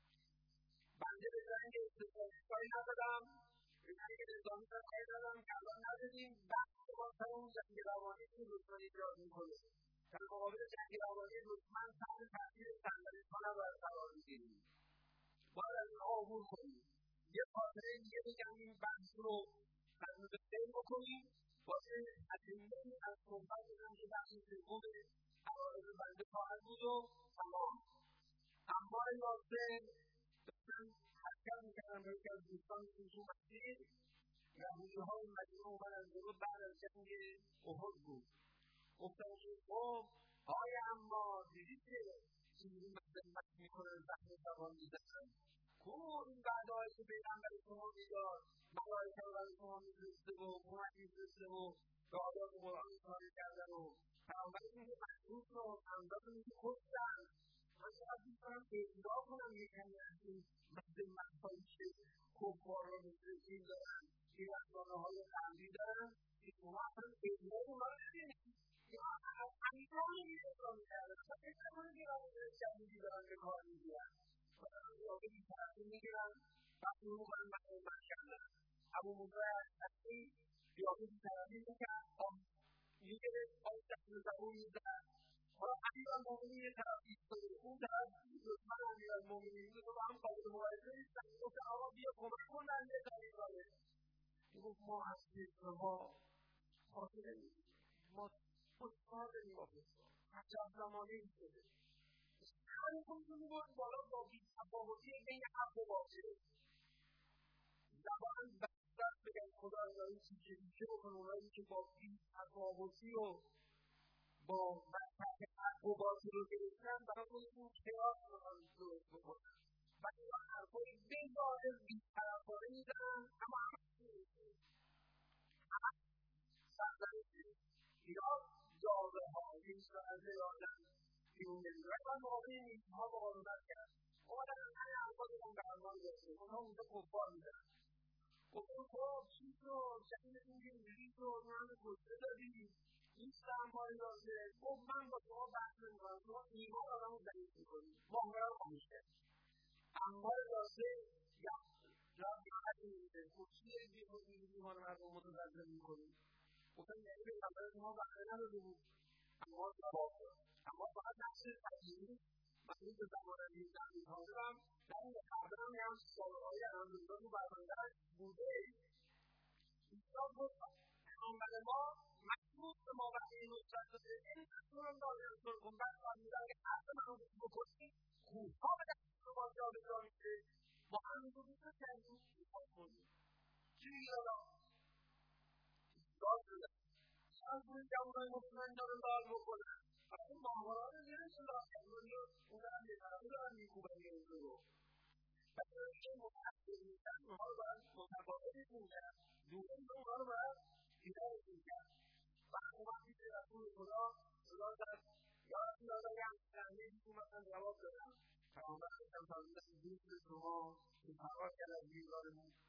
بنده به جنگ اقتصادی کاری ندادم، به جنگ نظامی کاری ندادم که الان نداریم. بحث ما سر اون جنگ روانی که دشمن ایجاد میکنه. در مقابل جنگ روانی دشمن تحت تاثیر صندلی‌ها نباید قرار بگیریم، باید از اونها عبور کنیم. یه خاطره دیگه بگم این بحث رو ختم به خیر بکنیم واسه اتمه از صحبت بگم که بحث سوم عوارض بنده خواهد بود و تمام. اما یاسر داشتن حرکت میکردن به یکی از دوستان تو مسیر، یهودی‌ها مدینه اومدن جلو بعد از جنگ احد بود. گفتن که خب آقای عمار دیدی که چجوری مذمت میکنن زخم زبان میزنن، کو این وعده‌هایی که پیغمبر شما میداد ملائکه رو برای شما میفرسته و کمک میفرسته و به آیات قرآن اشاره کردن و پیامبرتون که مخصوص رو همراهتون که کشتن. من چقدر دوست دارم اجرا کنم یه کمی از این مذمت‌هایی که کفار را مثل این دارن، این رسانه‌های غربی دارن که شما اصلا اجرای اونها رو نبینید. یا همیشه رو اجرا می‌کردن. اصلا فکر نکنید که رابطه جدیدی دارن به کار می‌گیرن. رابطه بی‌طرفی می‌گیرن وقتی رو کنن مذمت کردن. ابو موسی اشعری رابطه بی‌طرفی می‌کرد می‌گرفت آب دست زبون می‌زد. حالا امیرالمومنین یه طرف ایستاده، اون طرف دشمن امیرالمومنین بود و هم قابل مقایسه نیستن. گفتن آقا بیا کمک کن بنده کاری کنه. گفت ما از فکرها خاطره نیستیم، ما کار داریم با فکرها. عجب زمانه‌ای شده. همین خودتون می‌برد بالا با بی‌تفاوتی بین حق و باطل. زبان بستر بگن خدا ازایی چیزی که بکن اونایی که با بی‌تفاوتی و با منطق حق و باطل رو گرفتن برای خودتون خیال درست بکنن. ولی با حرفای بظاهر بی‌طرفانه میزنن اما همه نمی‌کنن. سرزنش یا جاوه‌ها این سرزه آدم بیرون نمی‌دارد. من مقابل این نیزها مقاومت کرد. اومدن همه حرفا دیدن به عنوان داشته. اونها اونجا کفار میزنن. گفتم خب چی شد؟ شکلتون که اینجوری شد؟ من همه کشته دادیم. نیستم مایی رازه. گفت من با شما بحث نمی‌کنم. شما ایمان آدم رو ضعیف می‌کنید. ماهواره رو خاموش کرد. اما رازه راحت می‌ده. خوشی اینجوری خودتون ایمان مردم متضرر می‌کنید. گفتم یعنی پیغمبر شما بحثه نداده بود. اما جواب داد. اما فقط نقش تجیبی من این به زمان نیزدن حاضرم در این مقدرم هم سالهای الحمدلله رو برمندرش بوده. ایسان گفت پیغمبر ما مخصوص به ما وقتی این نصرت داده این نصران داره انصار کن بس فرمیدن که حرف من رو بکنید خوبها به دست شما جا بجا میشه ما هم این رو بیشتر کردیم ایسان کنیم چی میگه آقا؟ ایسان شده از این جوانای مطمئن دارن دار بکنن وقتی ماهواران نمیشه دار کردن اون هم یه طرفه دارن میکوبن گرفته رو وقتی این متحصیل میشن اونها رو باید متقابلی میشن دوباره اونها رو باید دیدارش میشن وقت اومدی که رسول خدا زد یا رسول الله یه همچنده بیتون مثلا جواب دادن پیامبر خودم فرمودن دوست شما که فرار کرد از دیدار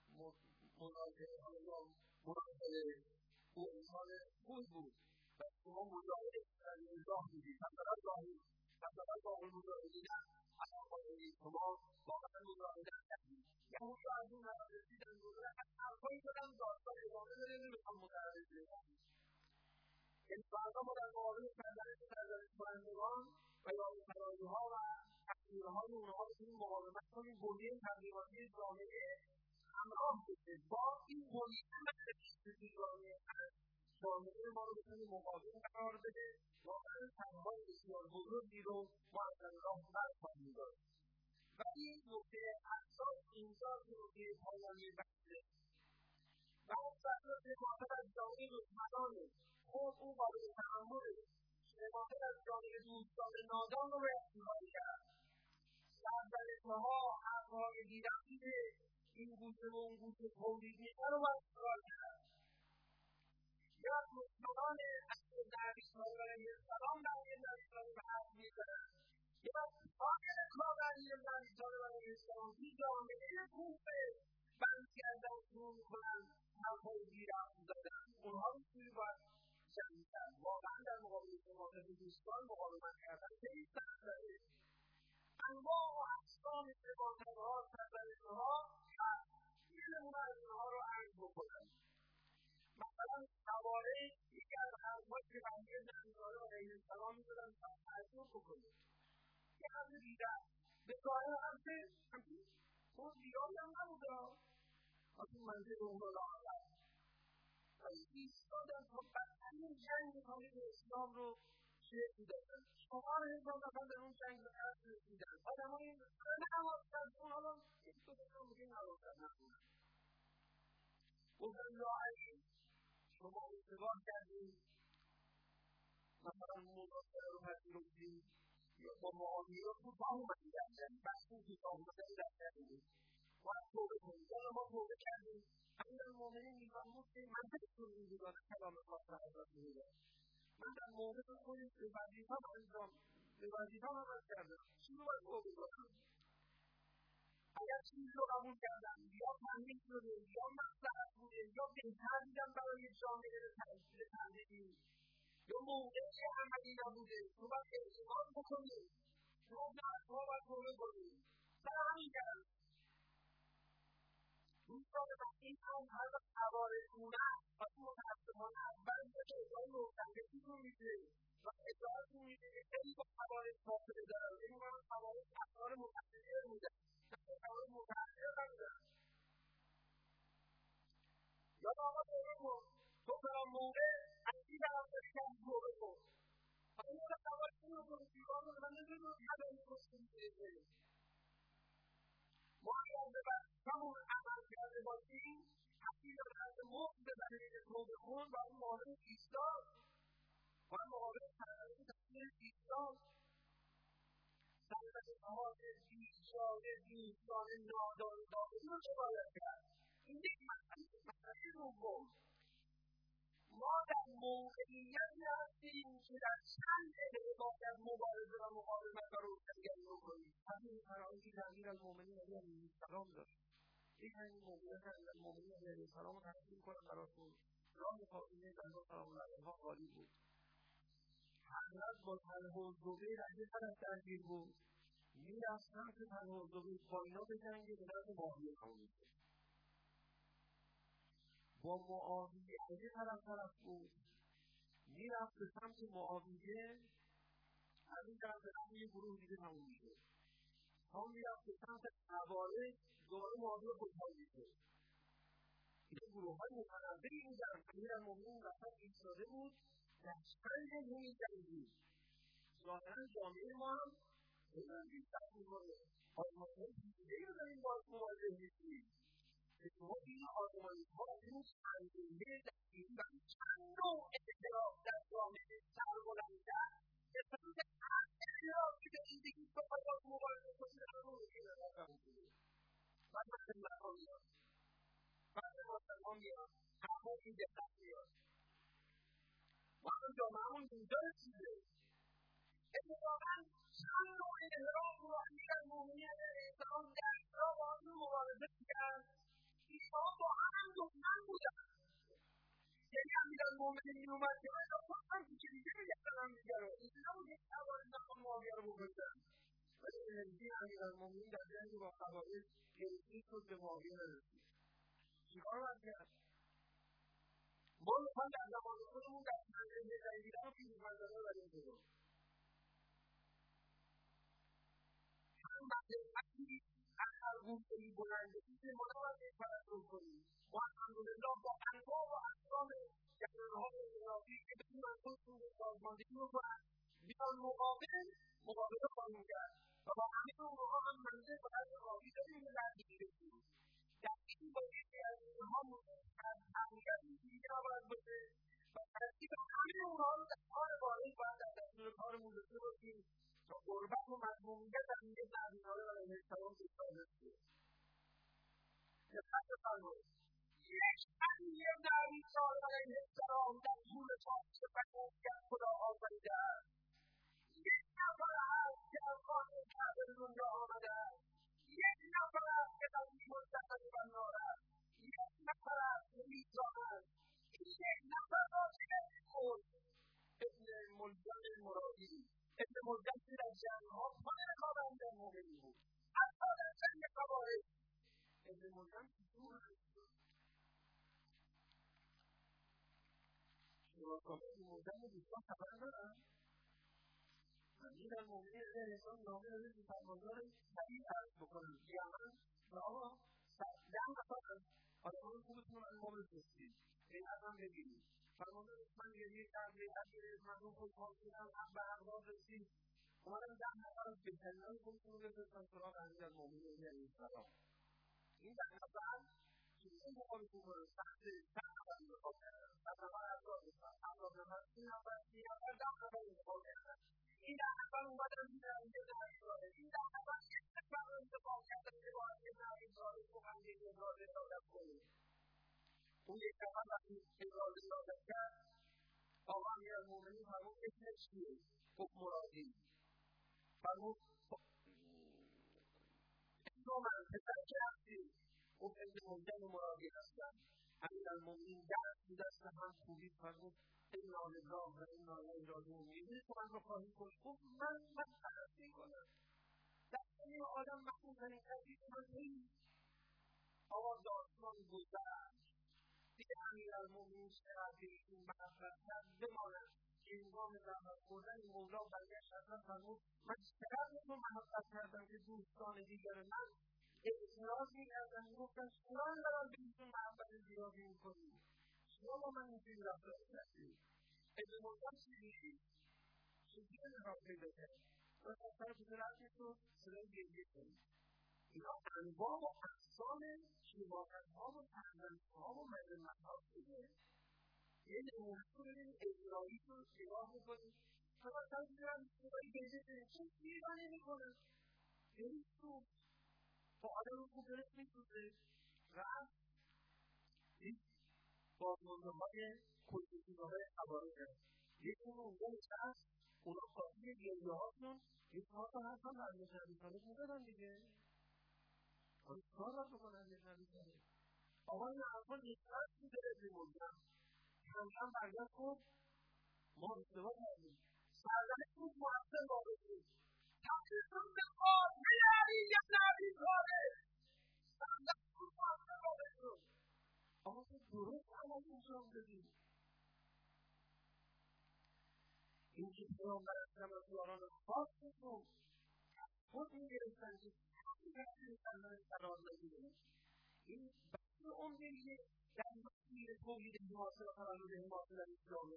مناظره او انسان خوب بود و شما مجاهد نظام بودید مثلا با اون مجاهدین شما واقعا مجاهدت کردید یهودی از اون نظر رسیدن حرفایی زدن داستان ادامه بده نمیخوام متعرض بشم یعنی فردا ما در مقابل سرزنش کنندگان و یاوه‌سرایی‌ها و تقدیرهای اونها بتونیم مقاومت کنیم، بنیه تبلیغاتی جامعه همراه بشه با این بنیه مدرسه جامعه جامعه ما رو بتونیم مقابل قرار بده، واقعا تنهای بسیار بزرگی رو ما از راه برخواهیم داشت. و این نکته اساس اینجا که نکته پایانی بحثه. بعض وقتا حمایت از جامعه دشمنانه، خب اون قابل تحمله. حمایت از جامعه دوستان نادان رو باید نگاه کرد. سرزنش‌ها، حرف‌های بی‌ربط این گوشه و اون گوشه تولید میشه رو باید نگاه کرد. یا دشمنان اصل نبی‌های علیه السلام در این نبی‌های به حرف می‌زنن، یا آخر کار علیه نبی‌های علیه السلام این جامعه کوفه بند کردن شروع می‌کنن حرف‌های بی‌ربط زدن. اونها رو چیزی باید جمعی کرد. واقعا در مقابل حمایت دوستان مقاومت کردن خیلی سخت‌تره. انواع و اقسام حمایت‌ها، سرزنش‌ها هست. یه نمونه از اونها رو عرض بکنم. مثلا خوارج یکی از حرف‌هایی که علیه نبی‌های علیه السلام می‌زدن تا تعجب بکنید. یه حرف دیگر به ظاهر همچین خود ایرانی هم نبوده، از این منطق اون رو لاغر ولی ایستادن تا بدترین جنگ تاریخ اسلام رو شکل دادن. شمار هزار نفر در اون جنگ به قتل رسیدن. آدم‌های همه نوازتر اون حالا یک دو دقیقه میگه نوازتر نکنن. گفتن یا علی شما اشتباه کردید، مثلا مذاکره رو پذیرفتید یا با معامله رو کوتاه اومدید در جنگ، بحث کوتاه اومدن در جنگ باید توبه کنید. یا ما توبه کردیم. امیرالمومنین می‌فرمود که من بهتون می‌گویم کلام خاطر حضرت می‌گویم من در موقع خودم به وظیفه‌ام عمل کردم. چی رو باید توبه کنم؟ اگر چیزی رو قبول کردم یا تنظیم شده یا مصلحت بوده یا بهتر دیدم برای جامعه تنظیمی یا موقعی عملی نبوده تو باید اعتماد بکنید. شما باید توبه کنید. سر همین کرد. دوستان این هم هر وقت خوارج‌گونه وقتی متاسفانه اول به اجرای معتقدیتون میده و اجرایتون میده که خیلی با خوارج فاصله دارن. این من خوارج افکار متأخر بودن، افکار متأخر نبودن. یا آقا توبه کن، تو فلان موقع از این طرفداری کردی توبه کن. حالا یه وقت اول چی رو کنید؟ دیوار رو من نمیدونم نداری کنید دیگه. ما اگر به همون عمل کرده باشیم حتی در حد مفت بزنیم که توبه کن باید مقابل ایستاد، باید مقابل سرزنش تصویر ایستاد. سرزنش‌ها بیچاره دوستان نادان داخلی رو چه باید کرد؟ این یک مسئله دوم. ما در موقعیتی هستیم که در چند عده باید مبارزه و مقاومت و روشنگری بکنیم. همین فرآیندی که امیرالمومنین علیه السلام داشت. یک همین موقعیت امیرالمومنین علیه السلام رو تقدیم کنم براتون. راه فاطمه زهرا سلام الله علیها خالی بود. حضرت با طلحه و زبیر از یه طرف درگیر بود. میرفت سمت طلحه و زبیر با اینا بجنگه به طرف معاویه تموم میشه. با معاویه از یه طرف بود. میرفت به سمت معاویه از این طرف به سمت یه گروه دیگه تموم میشه. هم میرفت به سمت خوارج دوباره معاویه خودحال میشه. این گروه‌های متنوعی بودن. امیرالمومنین وسط ایستاده بود در چند جنگی جنگی. ظاهرا جامعه ما هم خیلی بیشتر می‌کنه. آزمایش‌های پیچیده‌ای رو داریم باهاش مواجه می‌شیم. که شما این آزمایش‌ها این چندگونه دقیقاً چند نوع اختلاف در جامعه سربلند کرد که سمت هر اختلافی به این دیگه بخواهد باید مبارزه کنید در اون روزی نگاه کنید. بعد مسلمان میاد. حرفا این دقت میاد. ما هم جامعه‌مون اینجا رسیده. اتفاقاً چند نوع انحراف رو امیرالمومنین علیه السلام در اجرا باهاشون مبارزه می‌کرد. اینها با هم دشمن بودن. یعنی امیرالمومنین می‌اومد که اینا با هم پیچیده می‌گردن همدیگه رو. این نبود که خوارج نخوان معاویه رو بکشن. ولی انرژی امیرالمومنین در جنگ با خوارج گرفتگی شد به معاویه نرسید. چیکار باید کرد؟ ما میخوایم در زمان خودمون در منزل بهترین و پیروزمندانه بریم جلو. هم مدرستی هر گوشه‌ای بلندی که ما نباید توجه کنیم. ما الحمدلله با انواع و اقسام جریان‌های انقلابی که بتونن خودشون رو سازماندهی بکنن بیان مقابله خواهیم کرد و با همین اونها هم منزل باید قابی داریم به درگیری بشیم. در این بایدی از اینها تغییراتی دیگه نباید باشه و ترتیب همه اونها رو در کار واحد باید در دستور کارمون داشته باشیم تا غربت و مظلومیت از این زمینه‌های و انحصارات ایجاد شد. دقت بفرمایید. یک امیر نویسان و انحصارات در طول تاریخ بشریت خدا آفریده است. یک نفر است که از خانه کعبه به دنیا آمده است. یک نفر است که قوی مستقل بنار است. یک نفر است که میزان است. این یک نفر را چه خود ابن ملجم مرادی ابن ملجم که در جنگ‌ها پای رکاب انجام مومنی بود. حتی در جنگ قبایل ابن ملجم چطور است؟ شراکات ابن ملجم دوستان خبر دارن؟ امیرالمومنین انسان نامه داده که فرماندار سریع عرض بکنم یمن و آقا 10 نفر آدمان خوبتون رو از ما بفرستید بیعت هم بگیرید. فرماندار عثمان گریه کرد بیعت گرفت مردم خوشحال شدن هم به اقدار رسید اومدن 10 نفر از بهترینان خودتون رو بفرستن سراغ امیرالمومنین علیه السلام. این 10 نفر چیزی مقابلتون کنن سخت نفر انتخاب کردن 100 نفر افراد بودن 70 نفر 30 نفر 30 نفر 10 نفر انتخاب کردن. این 10 نفر اومدن دیدن یه نویزاده این 10 نفر یک نفر رو انتخاب کردن که باید یه نویزاده سخنگوی اجازه دادت کنه. اون یک نفر وقتی اجازه دادت کرد آقا امیرالمومنین فرمود اسمش چیه؟ گفت مرادی. فرمود اسم من پسر که هستی؟ گفت ابن ملجم مرادی هستم. امیرالمومنین دست به دست هم کوبید فرمود انا لله و انا الیه راجعون. می‌دونی تو من رو خواهی کشت؟ گفت من مسخرت می‌کنم. در این آدم مخصوص‌ترین کسی که من نیست. آقا داستان گذشت. دیگه امیرالمومنین چقدر به ایشون محبت کرد بماند که هنگام زحمت خوردن مولا برگشت حضرت فرمود من چقدر به تو محبت کردم که دوستان دیگر من اعتراض می‌کردن می‌گفتن چرا انقدر به ایشون محبت زیادی می‌کنی؟ چرا با من اینجوری رفتار کردی؟ ابن ملجم چیزی انتخاب پیدا کرد و سر پدرت می‌شد صدای گریه کنید. اینا انواع و اقسام شباهت‌ها و تنظیم‌ها و مذمت‌ها بوده. یه نمونه رو ببینید اجرایی رو نگاه بکنید فقط سر پدرت صدای گریه کنید چون پیدا نمی‌کنه گریه رو با آدم خوب دلش می‌سوزه رفت این بازمانده‌های کل‌توزی‌های خوارج هست. یکی اونجا نشست اونا خواهی گریه‌هاشون یه 4 تا حرف هم برای نبی صالح می‌زدن دیگه. آن کار را بکنن نبی صالح. آقا این حرفا نشست می‌ده ابن ملجم. کم برگشت گفت ما اشتباه کردیم. سرزنش بود مؤثر واقع بود. تقریباً به قاطع علی ابن ابی طالب. سرزنش بود مؤثر واقع شد. آقا تو درست عمل انجام دادی. این که پیامبر اکرم از یاران خاصتون خود می‌گرفتن که همین کسی سرزنش قرار نگیره. این بحث عمده‌ایه در مسیر توحید حاصل و تولد حاصل از اسلامه.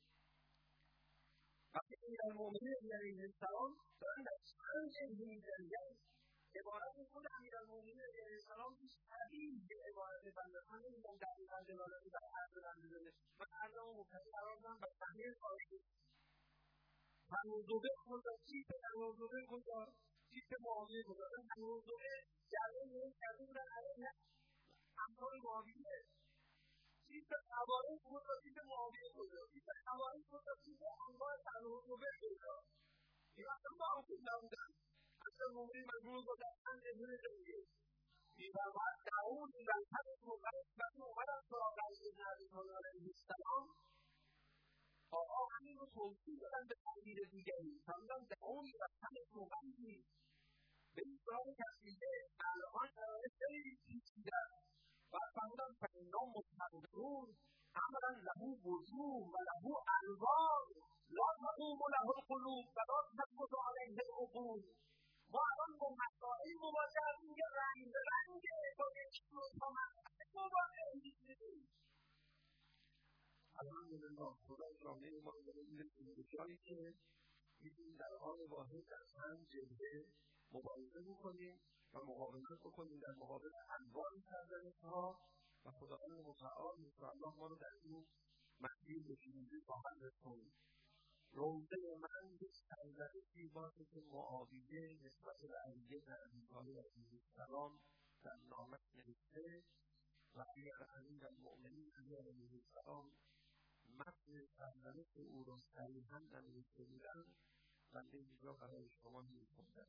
وقتی امیرالمومنین علیه السلام دارن در چند جبهه جنگن عبارت خود امیرالمومنین علیه السلام پیش تبیین به عبارت بنده من نمیدونم دقیقا دلالتی بر هر دو در میزنه من عرضم و مبتدی قرار دارم بر صحنه خارجی تنوزوبه کجا چیپ تنوزوبه کجا چیپ معاویه کجا تنوزوبه جلوه نوید کرده بودن علیه امثال معاویه چیپ قوارش کجا چیپ معاویه کجا چیپ قوارش کجا چیپ انواع تنوزوبه کجا این اصلا با هم خوب نبودن اصلا مومنین مجبور با دستن جبهه جنگه می‌فرماید داود در همین موقع وقتی اومدن سراغ علی بن ابی طالب علیه السلام آقا همین رو توضیح دادن به تعبیر دیگری فرمودن داود در همین موقع به این سراغ کسیده الان قراره خیلی پیچیده است و فرمودن فإنهم مستقبلون عملا له وجوه و له الوان لا تقوم له القلوب و لا تثبت علیه العقول. ما الان با مسائل مواجه هستیم که رنگ به رنگه، با یک روزها مسئله مواجه میشیم. الحمدلله خدا جامعه ما میرسیم به جایی که میتونیم در حال واحد در 5 جلوه مبارزه بکنیم و مقاومت بکنیم در مقابل انواع سرزنش‌ها و خداوند متعال انشاءالله ما رو در این مسیر به پیروزی خواهد رسوند. روزه من یک سرزنشی باشه که معاویه نسبت به علی بن ابی طالب علیه السلام در نامش نوشته و اگر امیرالمؤمنین علی علیه السلام متن سرزنش او را صریحا ننوشته بودند بنده اینجا برای شما می‌خوندم.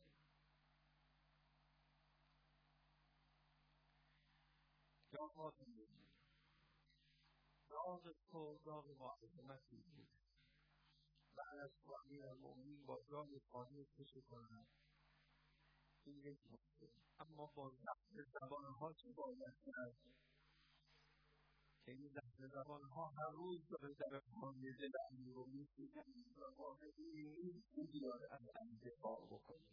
یا خاتم داغ تو داغ معظمتی بود بعد از تو امیرالمؤمنین با جای خانه کشی کنند. این یک نکته. اما با ضبط زبانها چه باید کرد که این ضبط زبانها هر روز داره در خانه دل امیر رو می‌سوزند و واقعی نیست که بیاد از هم دفاع بکنه.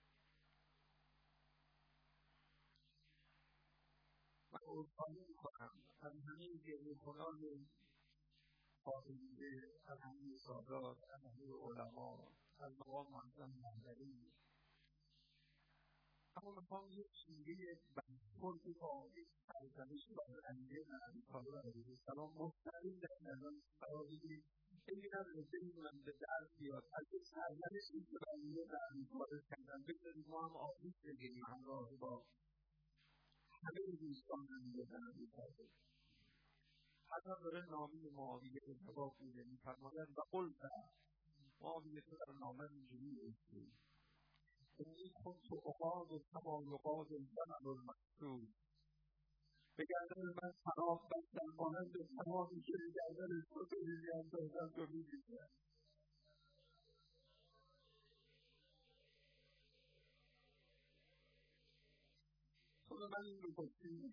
من عذرخواهی می‌کنم از همه گریه‌کنان فاطمیه، از همه سادات، از همه علما، از مقام معظم مهدوی. اما میخوام یک شیوه برخوردی با یک سرزنش بر علی بن ابی طالب علیه السلام مستقیم در نظر قرار بگیریم. خیلی نداره بگیرم به درد بیاد از یک سرزنشی که بر علی بن ابی طالب کردن بگذاریم ما هم آبیز بگیریم همراه با همه دوستان علی بن ابی طالب. حتی داره نامی معاویه رو جواب میده، میفرماید و قلت معاویه تو در نامه اینجوری نوشتی اینی کنت اقاض کما یقاض الجمل المسعود. به گردن من پناه بستم مانند پناهی که به گردن تو میاندازم تو می‌ریزم. تو به من این رو گفتی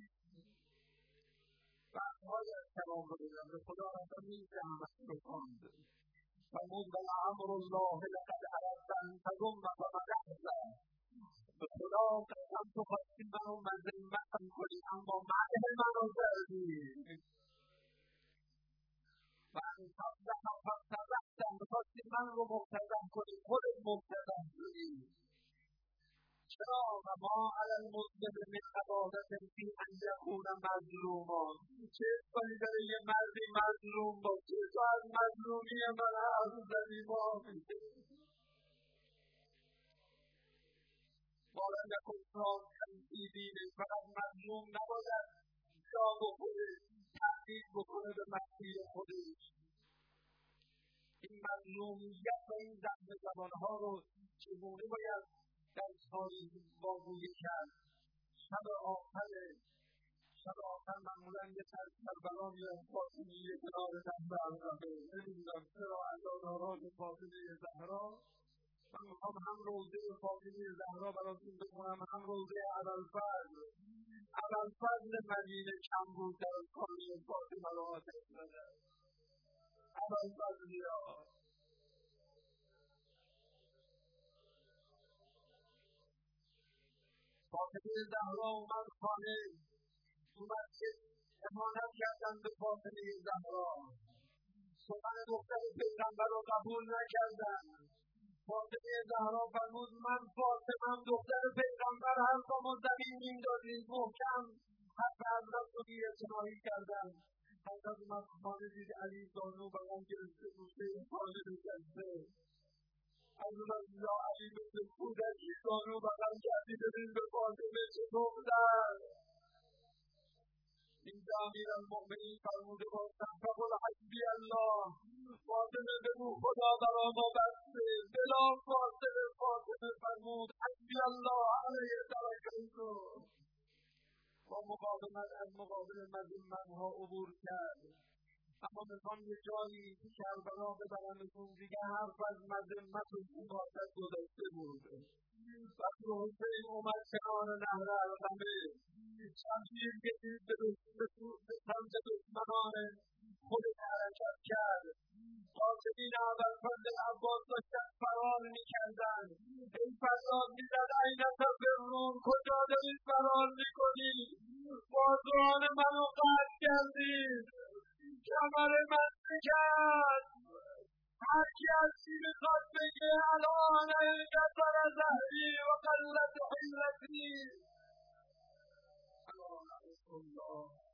بعدهای از کلام رو بگم به خدا رفتم این زحمت رو خواند فرمود و امر الله لقد عرفت ان تضم فمدحت. به خدا قسم تو خواستی منو مذمتم کنی اما مدح منو کردی و ان تصدق فاصدقتم میخواستی من رو مبتدع کنی خودت مبتدع شدی. چرا و ما علی المسلم من عبادت فی ان یکون مظلوما. چه اشکالی داره یه مردی مظلوم باشه؟ تو از مظلومی من حرف زدی ما باید نکن راستن فی دینه. فقط مظلوم نباید جا بکنه تحقیق بکنه به مسیر خودش. این مظلومیت و این زخم زبانها رو چگونه باید در تاریخ واگویی کرد. شب آخر معمولا یه سر کربلا میاد فاطمیه کنار دست عرقبه. نمیدونم چرا عزاداران فاطمیه زهرا. من میخوام هم روضه فاطمیه زهرا براتون بخونم هم روضه ابوالفضل. ابوالفضل مدینه کم بود در کاری فاطمه رو آتش زدن. ابوالفضل فاطمیه زهرا اومد خانه تو مسجد امانت کردن به فاطمیه زهرا. سخن دختر پیغمبر رو قبول نکردن. فاطمیه زهرا فرمود من فاطمه‌ام دختر پیغمبر حرفمو زمین میندازید محکم حرف حضرت رو بی‌اعتنایی کردن. حضرت اومد خانه دید علی زانو بغل گرفته گوشه خانه نشسته. حضرت یا علی مثل کودکی زانو بغل کردی ببین به فاطمه چه گفتن. اینجا امیرالمؤمنین فرموده باشن فقل حسبی الله. فاطمه بگو خدا برا ما بسته. بلا فاصله فاطمه فرمود حسبی الله علیه توکلت. با مقاومت از مقابل مظلومانها عبور کرد. اما میخوام یه جایی تو کربلا ببرمتون دیگه حرف از مذمت و حماقت گذشته بود. وقتی حسین اومد کنار نهر علقمه شمشیر کشید به سمت دشمنان خودت حرکت کرد. قاصدین اولفرد عباس داشتن فرار میکردن. این فریاد میزد این تفرون، کجا دارید فرار میکنید؟ بازوان منو قطع کردید، کمر من شکست. هر کی از چی میخواد بگه الان انقطر زهری و قلت حیلتی. الله